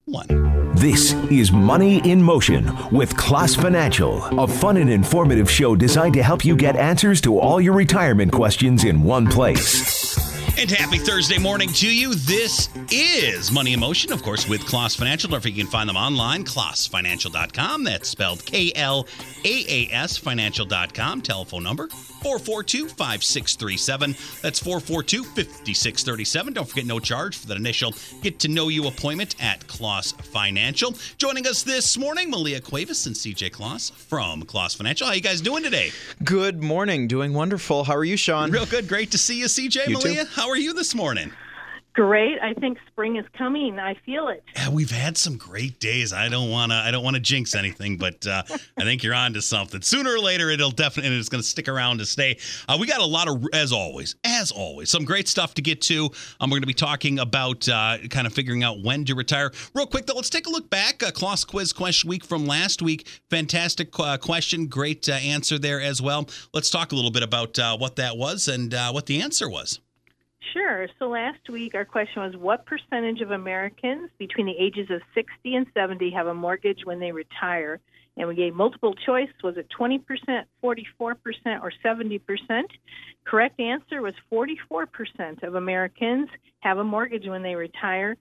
This is Money in Motion with Class Financial, a fun and informative show designed to help you get answers to all your retirement questions in one place. And happy Thursday morning to you. This is Money in Motion, of course, with Class Financial. Or if you can find them online, classfinancial.com. That's spelled K-L-A-A-S, financial.com. Telephone number, 442-5637. That's 442-5637. Don't forget, no charge for that initial get-to-know-you appointment at Class Financial. Joining us this morning, Malia Cuevas and CJ Claus from Class Financial. How you guys doing today? Good morning. Doing wonderful. How are you, Sean? Real good. Great to see you, CJ. You Malia, too. how are you this morning? Great. I think spring is coming. I feel it. Yeah, we've had some great days. I don't want to jinx anything, but I think you're on to something. Sooner or later, it's going to stick around to stay. We got a lot of, as always, some great stuff to get to. We're going to be talking about kind of figuring out when to retire. Real quick, though, let's take a look back. Class Quiz Question Week from last week. Fantastic question. Great answer there as well. Let's talk a little bit about what that was and what the answer was. Sure. So last week, our question was, what percentage of Americans between the ages of 60 and 70 have a mortgage when they retire? And we gave multiple choice. Was it 20%, 44%, or 70%? Correct answer was 44% of Americans have a mortgage when they retire.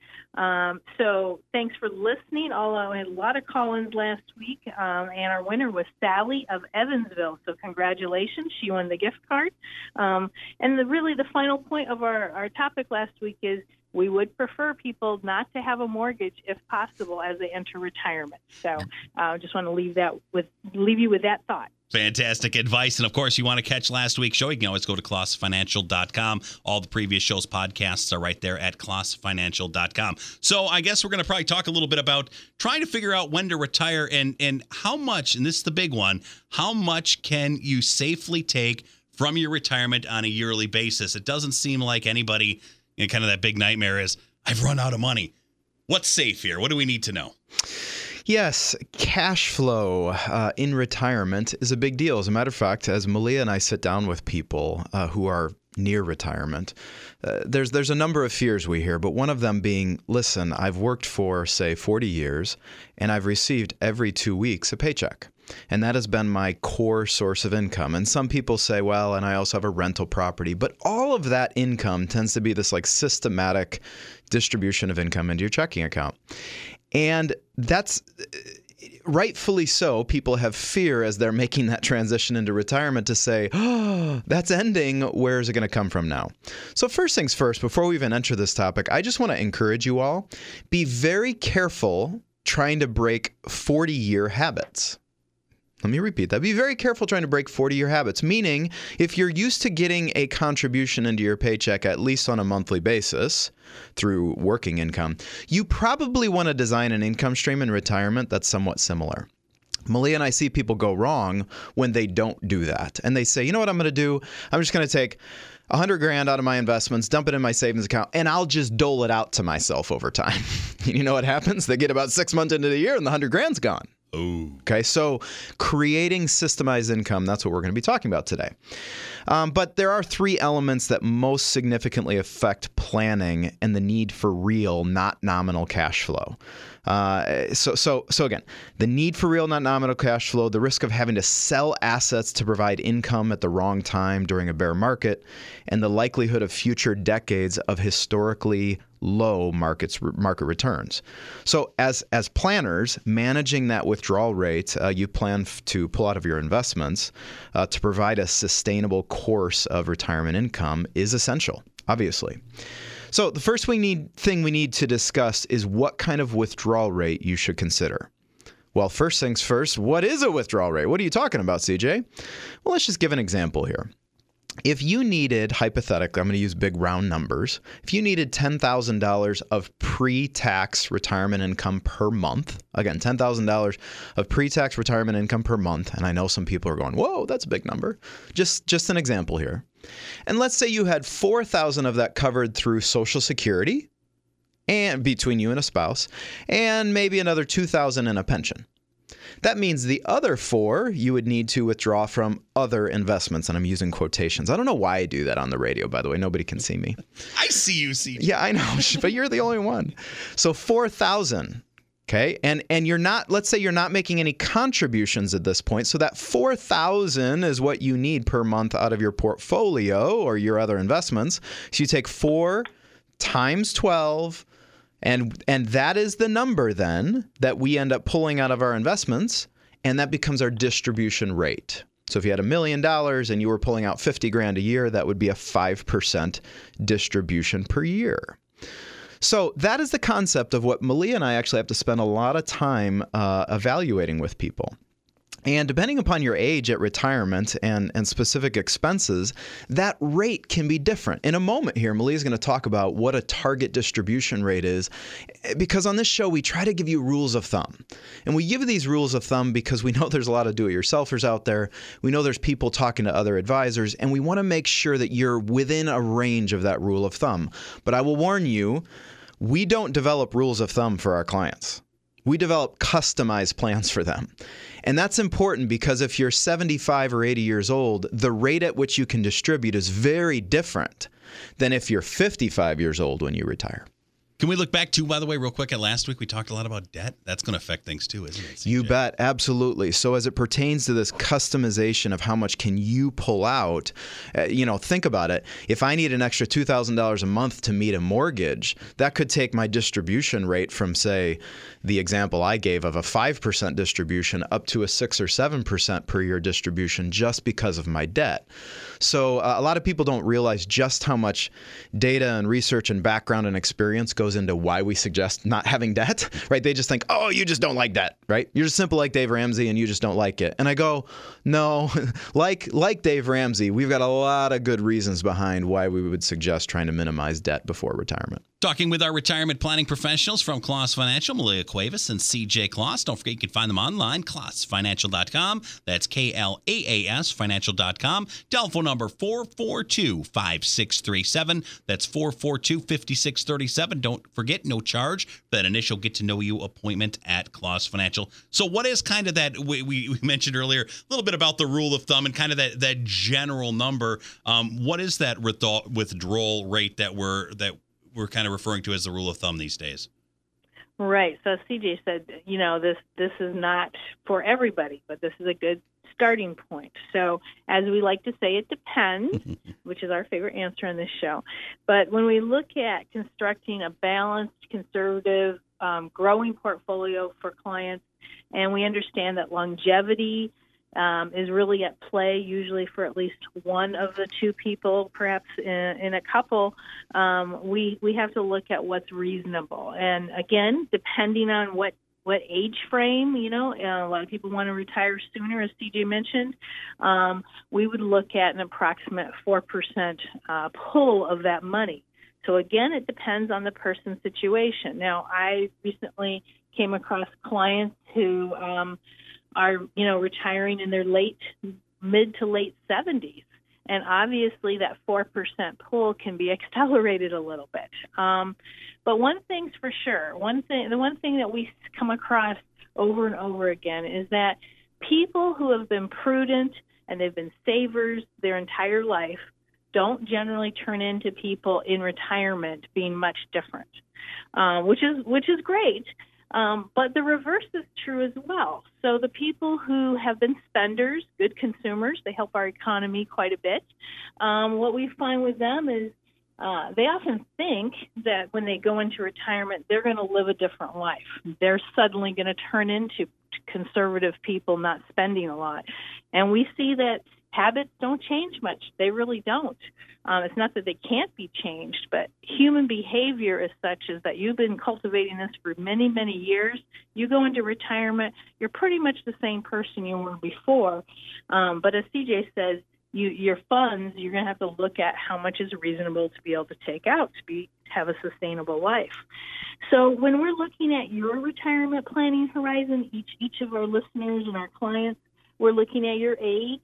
So thanks for listening. Although I had a lot of call-ins last week, and our winner was Sally of Evansville. So congratulations. She won the gift card. And the final point of our topic last week is we would prefer people not to have a mortgage if possible as they enter retirement. So I just want to leave you with that thought. Fantastic advice. And, of course, you want to catch last week's show, you can always go to classfinancial.com. All the previous shows' podcasts are right there at classfinancial.com. So I guess we're going to probably talk a little bit about trying to figure out when to retire and how much, and this is the big one, how much can you safely take from your retirement on a yearly basis? It doesn't seem like anybody, kind of that big nightmare is, I've run out of money. What's safe here? What do we need to know? Yes, cash flow in retirement is a big deal. As a matter of fact, as Malia and I sit down with people who are near retirement, there's a number of fears we hear, but one of them being, listen, I've worked for, say, 40 years, and I've received every 2 weeks a paycheck. And that has been my core source of income. And some people say, well, and I also have a rental property. But all of that income tends to be this like systematic distribution of income into your checking account. And that's rightfully so. People have fear as they're making that transition into retirement to say, oh, that's ending. Where is it going to come from now? So first things first, before we even enter this topic, I just want to encourage you all, be very careful trying to break 40-year habits. Let me repeat that. Be very careful trying to break 40-year habits, meaning if you're used to getting a contribution into your paycheck at least on a monthly basis through working income, you probably want to design an income stream in retirement that's somewhat similar. Malia and I see people go wrong when they don't do that. And they say, you know what I'm going to do? I'm just going to take $100,000 out of my investments, dump it in my savings account, and I'll just dole it out to myself over time. You know what happens? They get about 6 months into the year and the $100,000's gone. Ooh. Okay, so creating systemized income, that's what we're going to be talking about today. But there are three elements that most significantly affect planning and the need for real, not nominal cash flow. So again, the need for real, not nominal cash flow, the risk of having to sell assets to provide income at the wrong time during a bear market, and the likelihood of future decades of historically low market returns. So as planners, managing that withdrawal rate you plan to pull out of your investments to provide a sustainable course of retirement income is essential, obviously. So the first thing we need to discuss is what kind of withdrawal rate you should consider. Well, first things first, what is a withdrawal rate? What are you talking about, CJ? Well, let's just give an example here. If you needed, hypothetically, I'm going to use big round numbers. If you needed $10,000 of pre-tax retirement income per month, again, $10,000 of pre-tax retirement income per month, and I know some people are going, whoa, that's a big number. Just an example here. And let's say you had $4,000 of that covered through Social Security and between you and a spouse, and maybe another $2,000 in a pension. That means the other $4,000 you would need to withdraw from other investments, and I'm using quotations. I don't know why I do that on the radio, by the way. Nobody can see me. I see you, CJ. Yeah, I know, but you're the only one. So $4,000 Okay, and you're not, let's say you're not making any contributions at this point, so that $4,000 is what you need per month out of your portfolio or your other investments. So you take 4 times 12, and that is the number then that we end up pulling out of our investments, and that becomes our distribution rate. So if you had $1 million and you were pulling out $50,000 a year, that would be a 5% distribution per year. So that is the concept of what Malia and I actually have to spend a lot of time evaluating with people. And depending upon your age at retirement and specific expenses, that rate can be different. In a moment here, Malia is going to talk about what a target distribution rate is, because on this show, we try to give you rules of thumb. And we give you these rules of thumb because we know there's a lot of do-it-yourselfers out there. We know there's people talking to other advisors, and we want to make sure that you're within a range of that rule of thumb. But I will warn you, we don't develop rules of thumb for our clients. We develop customized plans for them. And that's important because if you're 75 or 80 years old, the rate at which you can distribute is very different than if you're 55 years old when you retire. Can we look back to, by the way, real quick at last week? We talked a lot about debt. That's going to affect things too, isn't it, CJ? You bet. Absolutely. So as it pertains to this customization of how much can you pull out, think about it. If I need an extra $2,000 a month to meet a mortgage, that could take my distribution rate from, say, the example I gave of a 5% distribution up to a 6 or 7% per year distribution just because of my debt. So a lot of people don't realize just how much data and research and background and experience goes into why we suggest not having debt, right? They just think, oh, you just don't like debt, right? You're just simple like Dave Ramsey and you just don't like it. And I go, no, like Dave Ramsey, we've got a lot of good reasons behind why we would suggest trying to minimize debt before retirement. Talking with our retirement planning professionals from Kloss Financial, Malia Cuevas and CJ Kloss. Don't forget you can find them online, klossfinancial.com. That's KLAAS financial.com. Telephone number 442-5637. That's 442-5637. Don't forget, no charge for that initial get-to-know-you appointment at Kloss Financial. So what is kind of that, we mentioned earlier, a little bit about the rule of thumb and kind of that general number. What is that withdrawal rate that we're kind of referring to as the rule of thumb these days? Right. So CJ said, this is not for everybody, but this is a good starting point. So as we like to say, it depends, which is our favorite answer on this show. But when we look at constructing a balanced, conservative, growing portfolio for clients, and we understand that longevity is really at play, usually for at least one of the two people, perhaps in a couple, we have to look at what's reasonable. And again, depending on what age frame, a lot of people want to retire sooner, as CJ mentioned, we would look at an approximate 4% pull of that money. So again, it depends on the person's situation. Now, I recently came across clients who are, retiring in their mid to late 70s. And obviously that 4% pull can be accelerated a little bit. But one thing's for sure, the one thing that we come across over and over again is that people who have been prudent and they've been savers their entire life don't generally turn into people in retirement being much different, which is great. But the reverse is true as well. So the people who have been spenders, good consumers, they help our economy quite a bit. What we find with them is they often think that when they go into retirement, they're going to live a different life. They're suddenly going to turn into conservative people not spending a lot. And we see that habits don't change much. They really don't. It's not that they can't be changed, but human behavior is such as that you've been cultivating this for many, many years. You go into retirement, you're pretty much the same person you were before. But as CJ says, your funds, you're going to have to look at how much is reasonable to be able to take out to have a sustainable life. So when we're looking at your retirement planning horizon, each of our listeners and our clients, we're looking at your age,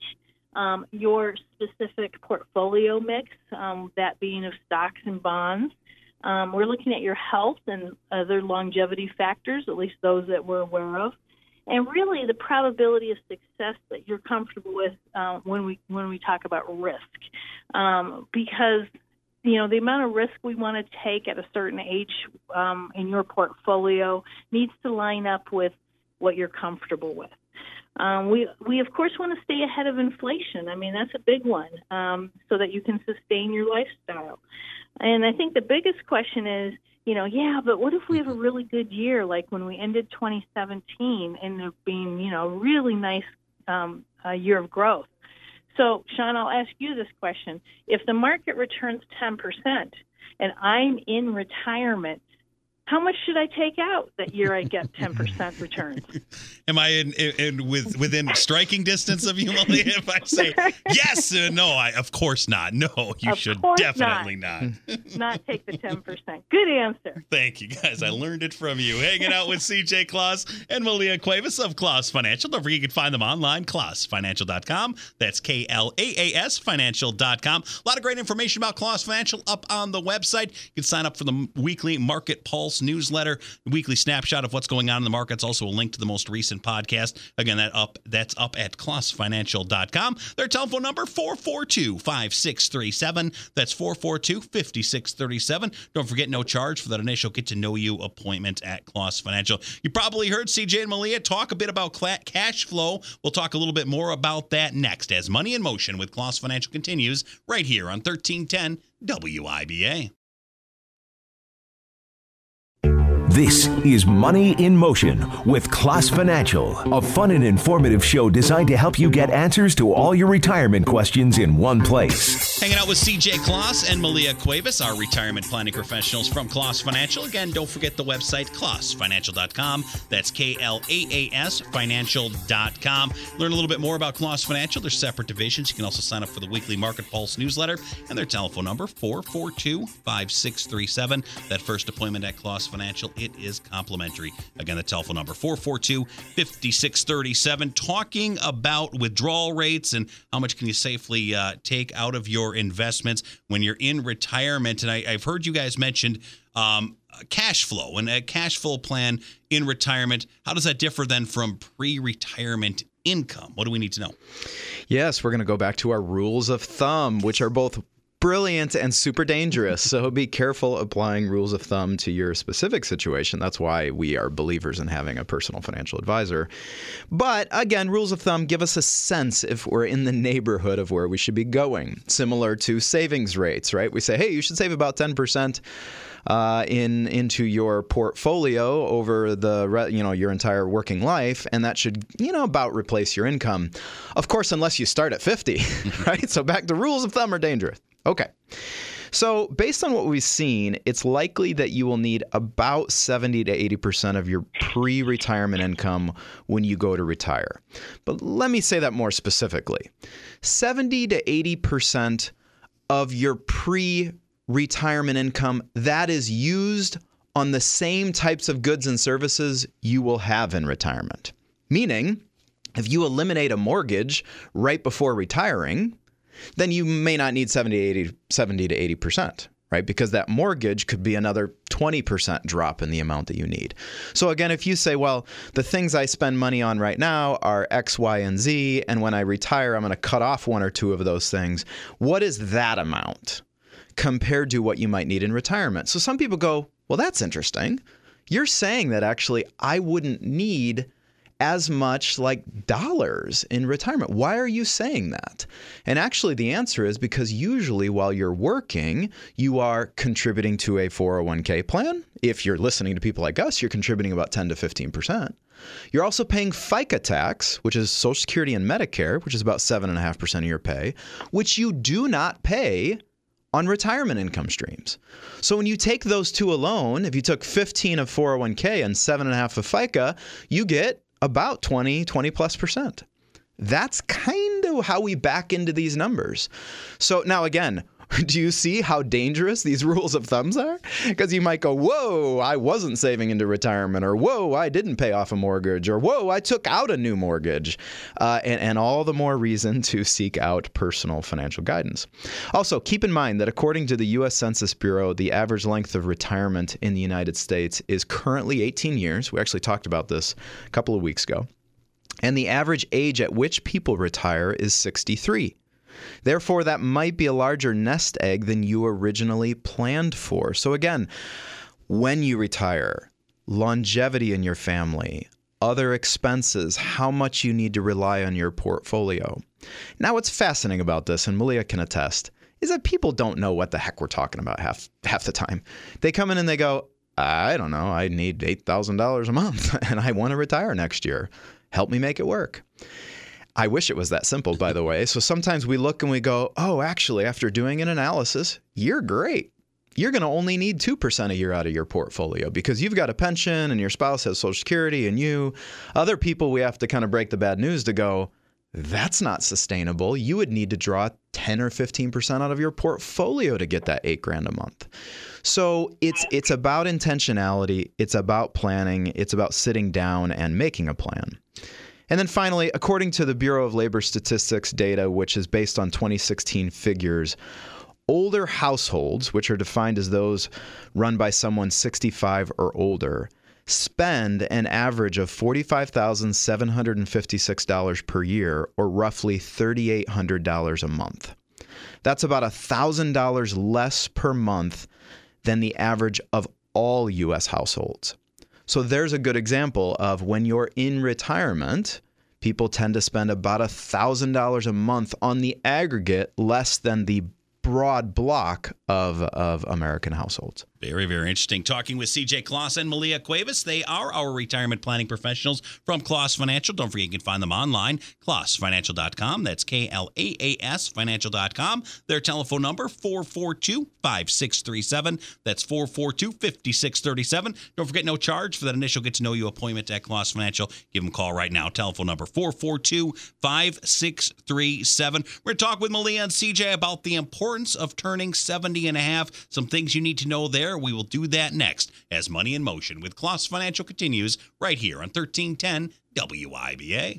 your specific portfolio mix, that being of stocks and bonds. We're looking at your health and other longevity factors, at least those that we're aware of, and really the probability of success that you're comfortable with when we talk about risk, because the amount of risk we want to take at a certain age in your portfolio needs to line up with what you're comfortable with. We of course want to stay ahead of inflation. I mean, that's a big one, so that you can sustain your lifestyle. And I think the biggest question is, but what if we have a really good year, like when we ended 2017, ended up being, a really nice year of growth. So, Sean, I'll ask you this question. If the market returns 10% and I'm in retirement, how much should I take out that year I get 10% returns? Am I within striking distance of you, Malia? If I say yes, no, of course not. No, you should definitely not. Not take the 10%. Good answer. Thank you, guys. I learned it from you. Hanging out with CJ Claus and Malia Cuevas of Claus Financial. Don't forget you can find them online, clausfinancial.com. That's KLAAS financial.com. A lot of great information about Claus Financial up on the website. You can sign up for the weekly Market Pulse newsletter, weekly snapshot of what's going on in the markets. Also a link to the most recent podcast. Again, that's up at clausfinancial.com. Their telephone number, 442-5637. That's 442-5637. Don't forget, no charge for that initial get-to-know-you appointment at Claus Financial. You probably heard CJ and Malia talk a bit about cash flow. We'll talk a little bit more about that next as Money in Motion with Claus Financial continues right here on 1310 WIBA. This is Money in Motion with Claus Financial, a fun and informative show designed to help you get answers to all your retirement questions in one place. Hanging out with CJ Claus and Malia Cuevas, our retirement planning professionals from Claus Financial. Again, don't forget the website, clausfinancial.com. That's KLAAS financial.com. Learn a little bit more about Claus Financial. There's separate divisions. You can also sign up for the weekly Market Pulse newsletter and their telephone number, 442-5637. That first appointment at Claus Financial, it is complimentary. Again, the telephone number, 442-5637. Talking about withdrawal rates and how much can you safely take out of your investments when you're in retirement. And I've heard you guys mentioned cash flow and a cash flow plan in retirement. How does that differ then from pre-retirement income? What do we need to know? Yes, we're going to go back to our rules of thumb, which are both brilliant and super dangerous. So be careful applying rules of thumb to your specific situation. That's why we are believers in having a personal financial advisor. But again, rules of thumb give us a sense if we're in the neighborhood of where we should be going. Similar to savings rates, right? We say, hey, you should save about 10% into your portfolio over the your entire working life, and that should about replace your income. Of course, unless you start at 50, right? So back to rules of thumb are dangerous. Okay. So based on what we've seen, it's likely that you will need about 70 to 80% of your pre-retirement income when you go to retire. But let me say that more specifically. 70 to 80% of your pre-retirement income that is used on the same types of goods and services you will have in retirement. Meaning, if you eliminate a mortgage right before retiring, then you may not need 70 to 80%, right? Because that mortgage could be another 20% drop in the amount that you need. So again, if you say, well, the things I spend money on right now are X, Y, and Z, and when I retire, I'm going to cut off one or two of those things, what is that amount compared to what you might need in retirement? So some people go, well, that's interesting. You're saying that actually I wouldn't need as much like dollars in retirement. Why are you saying that? And actually the answer is because usually while you're working, you are contributing to a 401k plan. If you're listening to people like us, you're contributing about 10 to 15%. You're also paying FICA tax, which is Social Security and Medicare, which is about 7.5% of your pay, which you do not pay on retirement income streams. So when you take those two alone, if you took 15 of 401k and 7.5 of FICA, you get about 20+%. That's kind of how we back into these numbers. So now again, do you see how dangerous these rules of thumbs are? Because you might go, whoa, I wasn't saving into retirement, or whoa, I didn't pay off a mortgage, or whoa, I took out a new mortgage, and all the more reason to seek out personal financial guidance. Also, keep in mind that according to the U.S. Census Bureau, the average length of retirement in the United States is currently 18 years. We actually talked about this a couple of weeks ago. And the average age at which people retire is 63. Therefore, that might be a larger nest egg than you originally planned for. So again, when you retire, longevity in your family, other expenses, how much you need to rely on your portfolio. Now, what's fascinating about this, and Malia can attest, is that people don't know what the heck we're talking about half the time. They come in and they go, I don't know, I need $8,000 a month and I want to retire next year. Help me make it work. I wish it was that simple, by the way. So sometimes we look and we go, oh, actually, after doing an analysis, you're great. You're going to only need 2% a year out of your portfolio because you've got a pension and your spouse has Social Security and you. Other people, we have to kind of break the bad news to go, that's not sustainable. You would need to draw 10 or 15% out of your portfolio to get that $8,000 a month. So it's about intentionality. It's about planning. It's about sitting down and making a plan. And then finally, according to the Bureau of Labor Statistics data, which is based on 2016 figures, older households, which are defined as those run by someone 65 or older, spend an average of $45,756 per year, or roughly $3,800 a month. That's about $1,000 less per month than the average of all U.S. households. So there's a good example of when you're in retirement, people tend to spend about $1,000 a month on the aggregate, less than the broad block of American households. Very, very interesting. Talking with CJ Kloss and Malia Cuevas. They are our retirement planning professionals from Kloss Financial. Don't forget you can find them online, klossfinancial.com. That's KLAAS financial.com. Their telephone number, 442-5637. That's 442-5637. Don't forget, no charge for that initial get-to-know-you appointment at Kloss Financial. Give them a call right now. Telephone number, 442-5637. We're going to talk with Malia and CJ about the importance of turning 70 and a half. Some things you need to know there. We will do that next as Money in Motion with Kloss Financial continues right here on 1310 WIBA.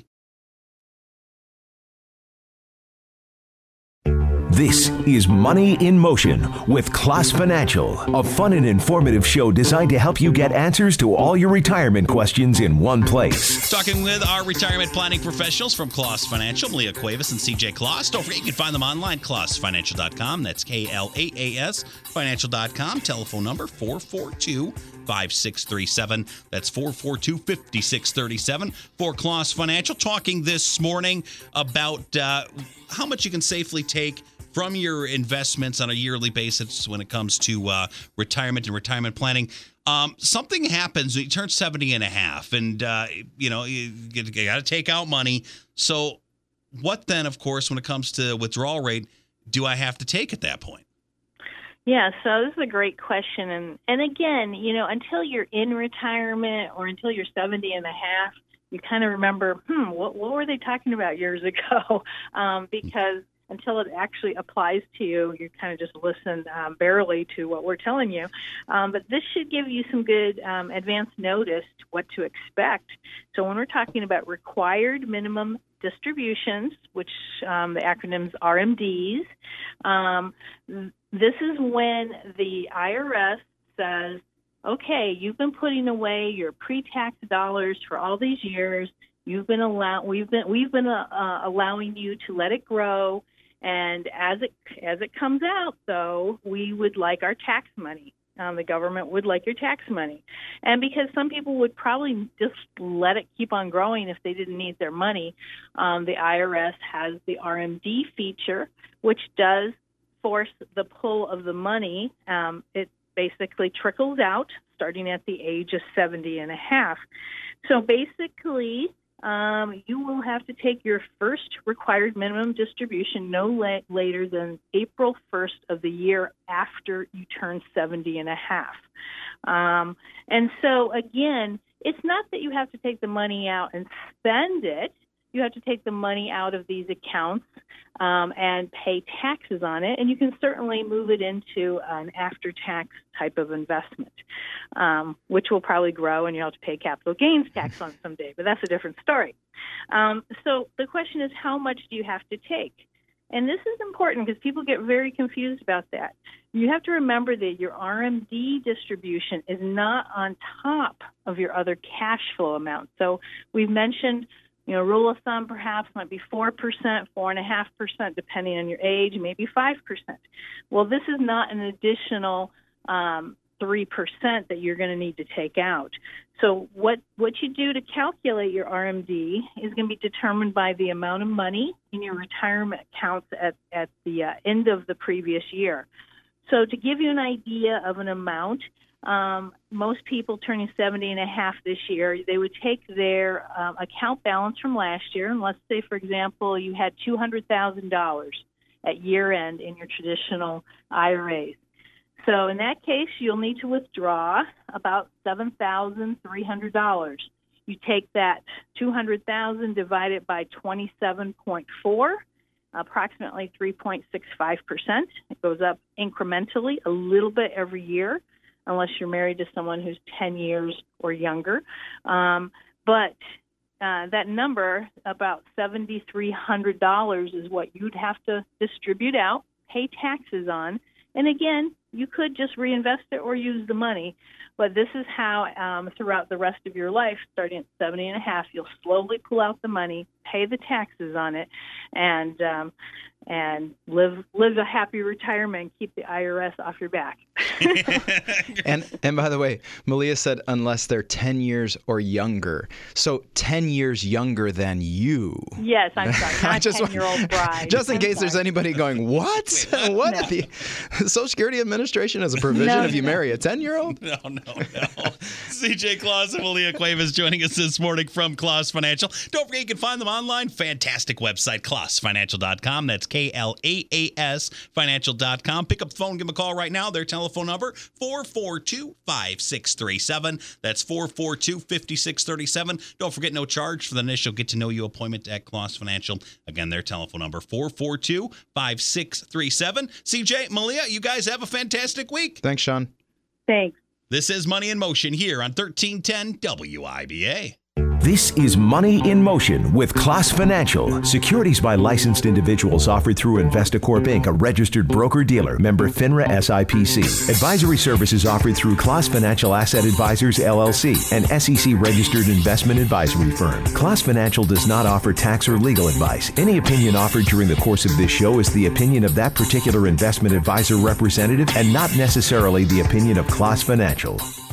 This is Money in Motion with Kloss Financial, a fun and informative show designed to help you get answers to all your retirement questions in one place. Talking with our retirement planning professionals from Kloss Financial, Malia Cuevas and CJ Kloss. Don't forget, you can find them online, klossfinancial.com. That's KLAAS financial.com. Telephone number 442-5637. That's 442-5637 for Kloss Financial. Talking this morning about how much you can safely take from your investments on a yearly basis when it comes to retirement and retirement planning. Something happens when you turn 70 and a half and, you got to take out money. So what then, of course, when it comes to withdrawal rate, do I have to take at that point? Yeah, so this is a great question. And again, until you're in retirement or until you're 70 and a half, you kind of remember, what were they talking about years ago? Because until it actually applies to you, you kind of just listen barely to what we're telling you. But this should give you some good advance notice to what to expect. So when we're talking about required minimum distributions, which the acronym's RMDs, this is when the IRS says, okay, you've been putting away your pre-tax dollars for all these years. We've been allowing you to let it grow, and as it comes out, though, we would like our tax money. The government would like your tax money, and because some people would probably just let it keep on growing if they didn't need their money, the IRS has the RMD feature, which does force the pull of the money. It basically trickles out starting at the age of 70 and a half. So basically, you will have to take your first required minimum distribution no later than April 1st of the year after you turn 70 and a half. And so, again, it's not that you have to take the money out and spend it. You have to take the money out of these accounts and pay taxes on it, and you can certainly move it into an after-tax type of investment, which will probably grow, and you'll have to pay capital gains tax on it someday, but that's a different story. So the question is, how much do you have to take? And this is important because people get very confused about that. You have to remember that your RMD distribution is not on top of your other cash flow amount. So we've mentioned Rule of thumb perhaps might be 4%, 4.5%, depending on your age, maybe 5%. Well, this is not an additional 3% that you're going to need to take out. So what you do to calculate your RMD is going to be determined by the amount of money in your retirement accounts at the end of the previous year. So to give you an idea of an amount, most people turning 70 and a half this year, they would take their account balance from last year, and let's say, for example, you had $200,000 at year end in your traditional IRAs. So in that case, you'll need to withdraw about $7,300. You take that $200,000 divided by 27.4, approximately 3.65%. It goes up incrementally a little bit every year, unless you're married to someone who's 10 years or younger. But that number, about $7,300, is what you'd have to distribute out, pay taxes on. And again, you could just reinvest it or use the money. But this is how throughout the rest of your life, starting at 70 and a half, you'll slowly pull out the money, pay the taxes on it, and live a happy retirement and keep the IRS off your back. And by the way, Malia said unless they're 10 years or younger. So 10 years younger than you. Yes, I'm sorry, not 10-year-old bride. Just in case there's anybody going, what? What? No. The Social Security Administration has a provision if you marry a 10-year-old? No. CJ Claus and Malia Cuevas joining us this morning from Claus Financial. Don't forget, you can find them online. Fantastic website, clausfinancial.com. That's KLAAS financial.com. Pick up the phone, give them a call right now. Their telephone number, 442-5637. That's 442-5637. Don't forget, no charge for the initial get-to-know-you appointment at Claus Financial. Again, their telephone number, 442-5637. CJ, Malia, you guys have a fantastic week. Thanks, Sean. Thanks. This is Money in Motion here on 1310 WIBA. This is Money in Motion with Claus Financial. Securities by licensed individuals offered through Investacorp Inc., a registered broker-dealer, member FINRA SIPC. Advisory services offered through Claus Financial Asset Advisors, LLC, an SEC-registered investment advisory firm. Claus Financial does not offer tax or legal advice. Any opinion offered during the course of this show is the opinion of that particular investment advisor representative and not necessarily the opinion of Claus Financial.